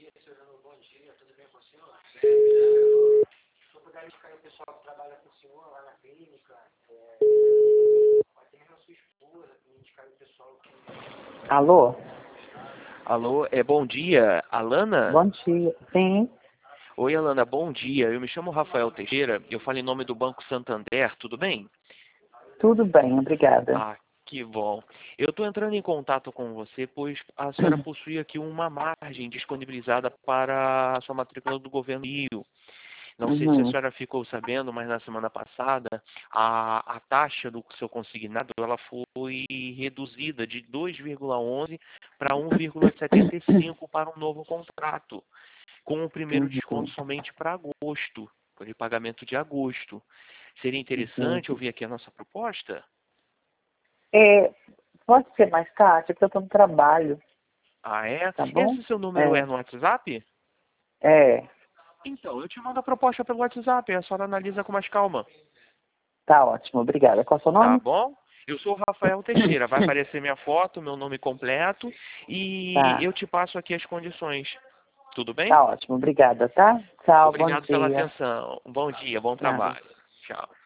dia, senhor. Bom dia, tudo bem com o senhor? Se eu puder indicar o pessoal que trabalha com o senhor lá na clínica, até mesmo a sua esposa, me indicar o pessoal que... Alô? Alô, bom dia, Alana? Bom dia. Sim, Oi, Alana, bom dia. Eu me chamo Rafael Teixeira, eu falo em nome do Banco Santander, tudo bem? tudo bem, obrigada. Ah, que bom. Eu estou entrando em contato com você, pois a senhora possui aqui uma margem disponibilizada para a sua matrícula do Governo Rio. Não sei se a senhora ficou sabendo, mas na semana passada a taxa do seu consignado ela foi reduzida de 2,11 para 1,75 para um novo contrato, com o primeiro desconto somente para agosto, para o pagamento de agosto. Seria interessante ouvir aqui a nossa proposta? Pode ser mais tarde, porque eu estou no trabalho, Ah, é? tá bom? Esse seu número é no WhatsApp? É, Então, eu te mando a proposta pelo WhatsApp, a senhora analisa com mais calma. tá ótimo, obrigada. Qual é o seu Tá nome? bom? Eu sou o Rafael Teixeira, vai aparecer minha foto, meu nome completo e Tá, eu te passo aqui as condições. Tudo bem? tá ótimo, obrigada, tá? Tchau, bom Obrigado pela dia. atenção. Bom dia, bom Nada. trabalho. Tchau.